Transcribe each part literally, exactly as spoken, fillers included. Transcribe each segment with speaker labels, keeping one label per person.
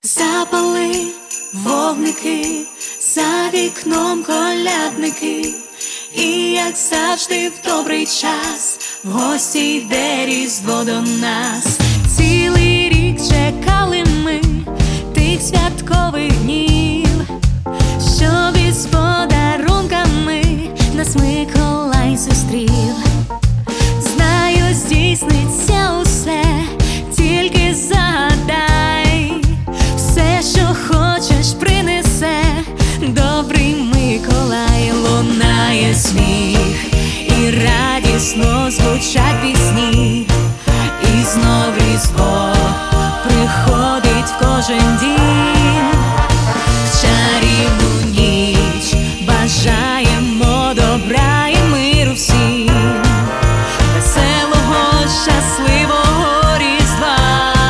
Speaker 1: Запали вогники, за вікном колядники, і, як завжди, в добрий час в гості йде Різдво до нас. Цілий рік чекали ми тих святкових днів, щоб із подарунками нас Миколай зустрів. Знаю, здійсниться усе, тільки загадай, все, що хочеш, принесе добрий Миколай. Лунає сміх і радісно звучать пісні, і знов Різдво приходить в кожен дім. В чарівну ніч бажаємо добра і миру всім, веселого, щасливого Різдва.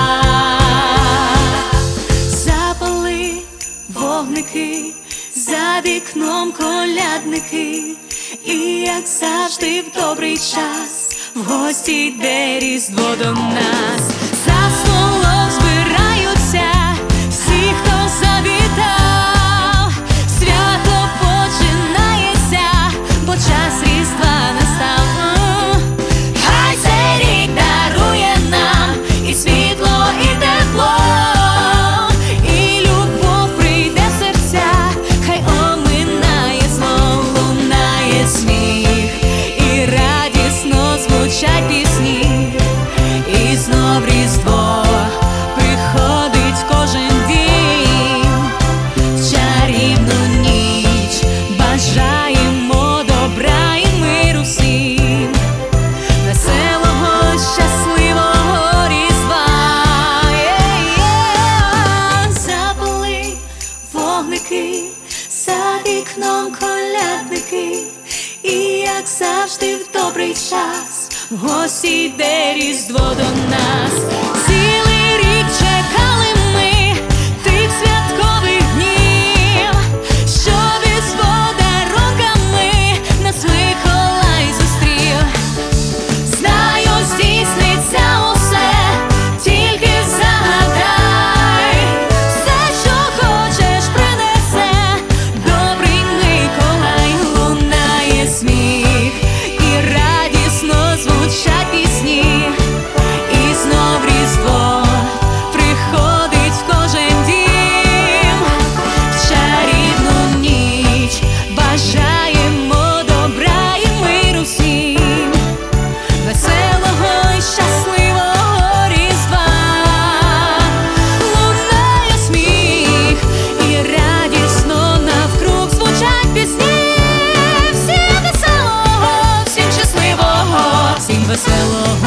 Speaker 1: Запали вогники, за вікном колядники, і, як завжди, в добрий час в гості йде Різдво до нас. За столом збираються всі, хто завітав, свято починається, бо час Різдва настав. Хай цей рік дарує нам і світло, і тепло, і любов прийде в серця, хай оминає зло. Лунає сміх і радісно звучать пісні, і знов Різдво приходить в кожен дім. В чарівну ніч бажаємо добра і миру всім, веселого, щасливого Різдва. Запали вогники, за вікном колядники, і, як завжди, в добрий час в гості йде Різдво до нас. Цілий рік чекали ми тих святкових днів, щоб із подарунками нас Миколай зустрів. Знаю, здійсниться усе, тільки загадай, все, що хочеш, принесе добрий Миколай. Лунає сміх і радісно звучать пісні, і знов Різдво приходить в кожен дім. В чарівну ніч бажаємо добра і миру всім, веселого і щасливого Різдва. Лунає сміх і радісно навкруг звучать пісні. Всім веселого, всім щасливого, всім веселого